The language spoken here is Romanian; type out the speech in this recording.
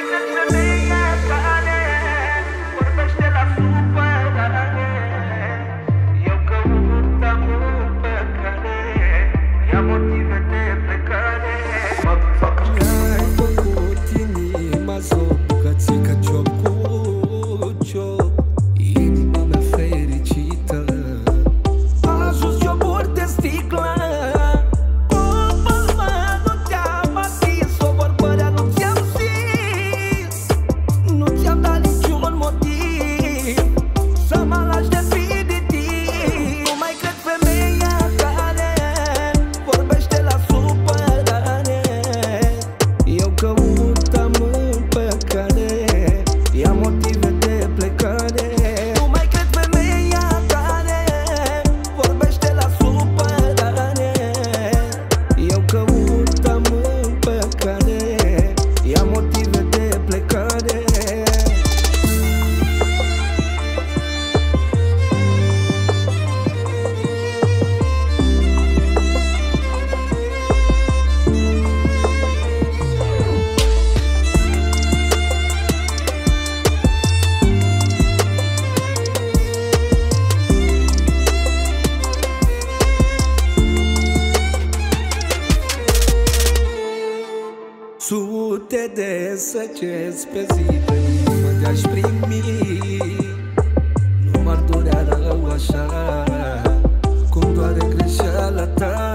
cât femeia care vorbește la supărare, eu căut amul pe care ia motive de plecare. Mi-ai făcut inima zob, bucățică ciop cu ciop, inima mea fericită. A ajuns cioburi de sticlă. Sute de săgeți pe zi pe inimă te-aș primi, nu m-ar durea rău așa cum doare greșeala ta.